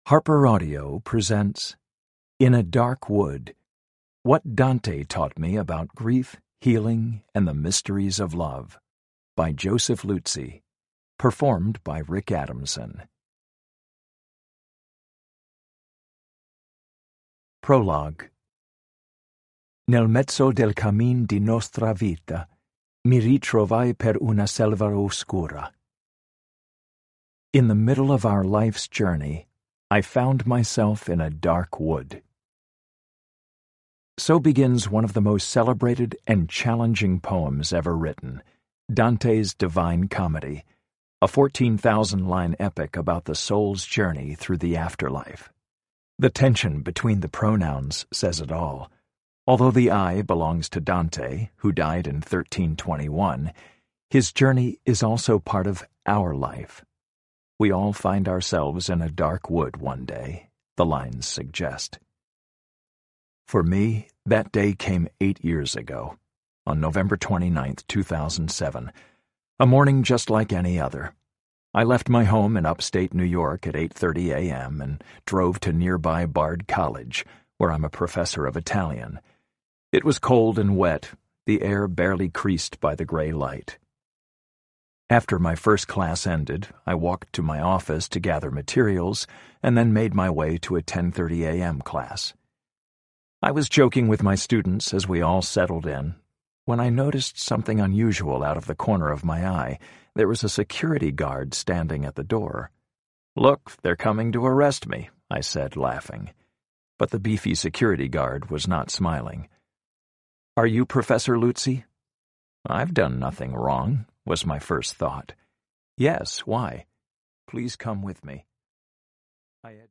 Harper Audio presents In a Dark Wood, What Dante Taught Me About Grief, Healing, and the Mysteries of Love, by Joseph Luzzi, performed by Rick Adamson. Prologue. Nel mezzo del cammin di nostra vita, mi ritrovai per una selva oscura. In the middle of our life's journey, I found myself in a dark wood. So begins one of the most celebrated and challenging poems ever written, Dante's Divine Comedy, a 14,000-line epic about the soul's journey through the afterlife. The tension between the pronouns says it all. Although the I belongs to Dante, who died in 1321, his journey is also part of our life. We all find ourselves in a dark wood one day, the lines suggest. For me, that day came 8 years ago, on November 29, 2007, a morning just like any other. I left my home in upstate New York at 8:30 a.m. and drove to nearby Bard College, where I'm a professor of Italian. It was cold and wet, the air barely creased by the gray light. After my first class ended, I walked to my office to gather materials and then made my way to a 10:30 a.m. class. I was joking with my students as we all settled in when I noticed something unusual out of the corner of my eye. There was a security guard standing at the door. "Look, they're coming to arrest me," I said, laughing. But the beefy security guard was not smiling. "Are you Professor Luzzi?" "I've done nothing wrong," was my first thought. "Yes, why? Please come with me." I had